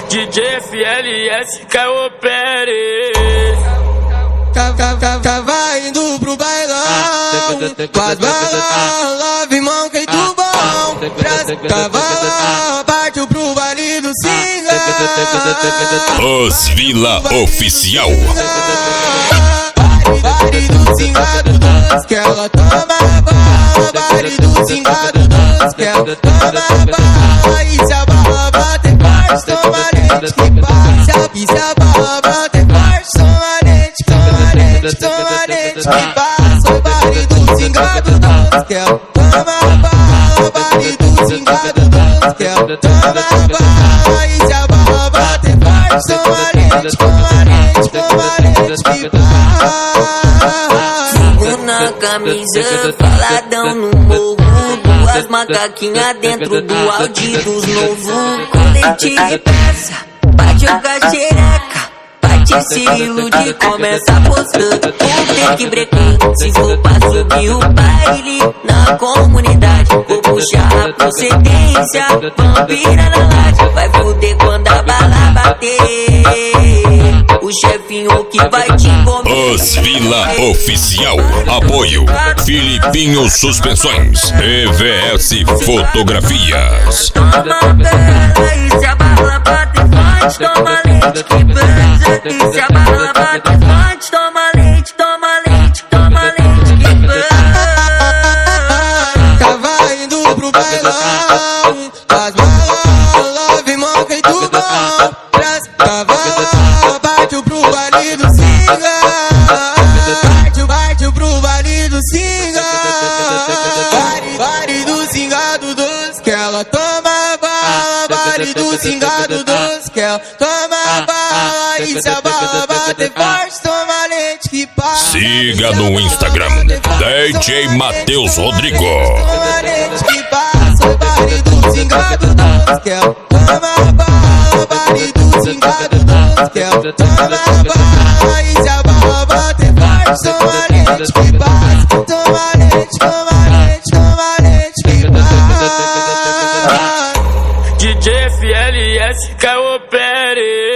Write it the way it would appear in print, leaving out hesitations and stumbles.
DJ FLS que opere. Tava indo pro bailão, com as balas, love monkey do bom. Tava lá, partiu pro baile do Singa. Os Vila Oficial. Baile do Cingado doce, que ela toma bala. Baile do Cingado doce, que ela toma bala. E se a bala bater forte, toma lente que passa. E se a bala bater forte, toma lente, toma lente, toma lente que passa. O baile do Cingado doce, que ela toma bala. Baile do Cingado doce, que ela toma bala. E se a bala bater forte, toma lente, toma lente, toma lente que passa. Na camisa, faladão no morro. Duas macaquinhas dentro do Audi dos novos. Colete de peça, bate o xereca. Bate se ilude, começa postando. Tem que brecar, se for pra subir o baile na comunidade. Vou puxar a procedência, vampira na laje. Vai foder quando a bala bater. O chefinho que vai te comer. Os Vila Oficial. Apoio Filipinho Suspensões. EVS Fotografias. Toma bela e se a bala bate forte, toma lente que pesa. E se a bala bate forte, toma lente, toma lente, toma lente que pesa. Tava indo pro bailão, as balas, love monkey do bom. Tava lá, partiu pro baile do Singa. Partiu pro baile do Singa. Baile do Cingado doce, que ela toma bala. Baile do Cingado doce, que ela toma bala. E se a bala bater forte, toma lente que passa. Siga no Instagram DJ Matheus Rodrigo. Toma lente que passa. O baile do Cingado doce, que ela toma bala. Baile do Cingado doce, que ela toma bala. E se a bala bater forte, toma lente que passa. Toma lente, toma lente, toma lente que passa. DJ FLS que opere.